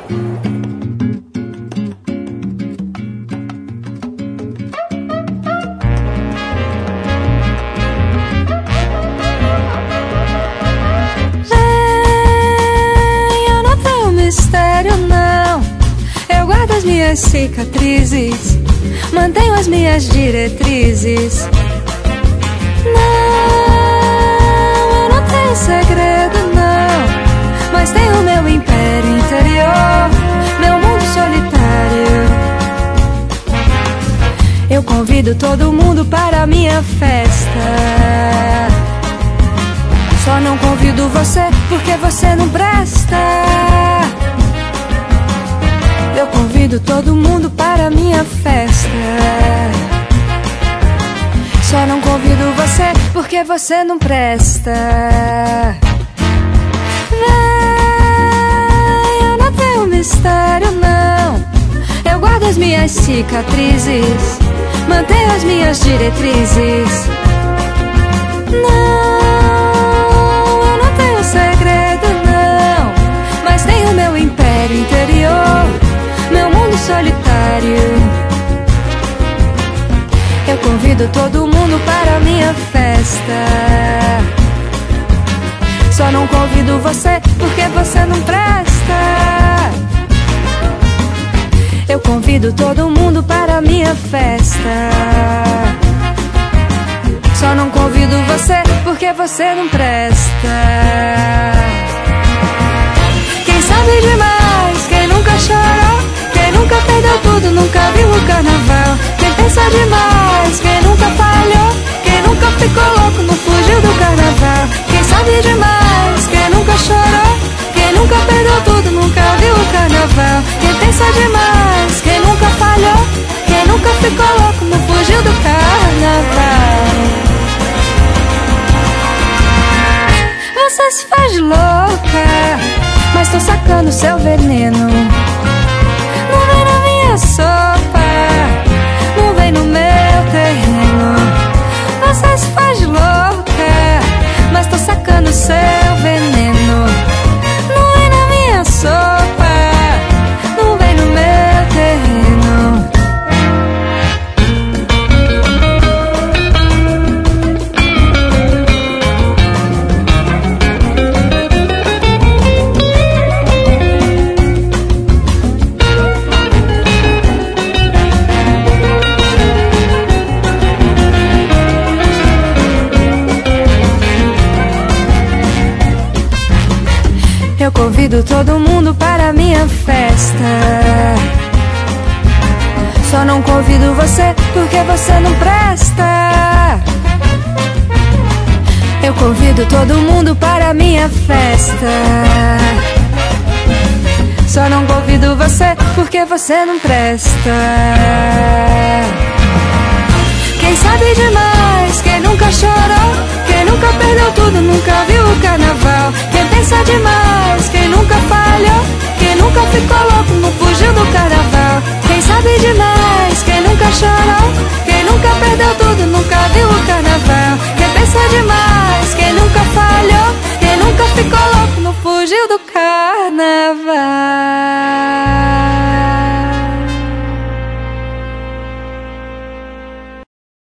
Eu não tenho mistério, não. Eu guardo as minhas cicatrizes, mantenho as minhas diretrizes. Não, eu não tenho segredo, não, mas tenho meu império interior, meu mundo solitário. Eu convido todo mundo para a minha festa. Só não convido você porque você não presta. Eu convido todo mundo para a minha festa. Só não convido você porque você não presta. Vem, eu não tenho mistério, não. Eu guardo as minhas cicatrizes, mantenho as minhas diretrizes. Não, eu não tenho segredo, não, mas tenho meu império interior, meu mundo solitário. Eu convido todo mundo para a minha festa. Só não convido você porque você não presta. Eu convido todo mundo para a minha festa. Só não convido você porque você não presta. Quem sabe demais, quem nunca chorou, quem nunca perdeu tudo, nunca viu o carnaval. Quem pensa demais, quem nunca falhou, quem nunca ficou louco, não fugiu do carnaval. Quem sabe demais, quem nunca chorou, quem nunca perdeu tudo, nunca viu o carnaval. Quem pensa demais, quem nunca falhou, quem nunca ficou louco, não fugiu do carnaval. Você se faz de louca, mas tô sacando seu veneno. Não vem na minha sopa, não vem no meu terreno. Você se faz de louca, mas tô sacando seu veneno. Não vem na minha sopa, não vem no meu terreno. Eu convido todo mundo para a minha festa. Só não convido você porque você não presta. Eu convido todo mundo para a minha festa. Só não convido você porque você não presta. Quem sabe demais, quem nunca chorou, quem nunca perdeu tudo, nunca viu o carnaval. Quem pensa demais, quem nunca falhou, quem nunca ficou louco, não fugiu do carnaval. Quem sabe demais, quem nunca chorou, quem nunca perdeu tudo, nunca viu o carnaval. Quem pensa demais, quem nunca falhou, quem nunca ficou louco, não fugiu do carnaval.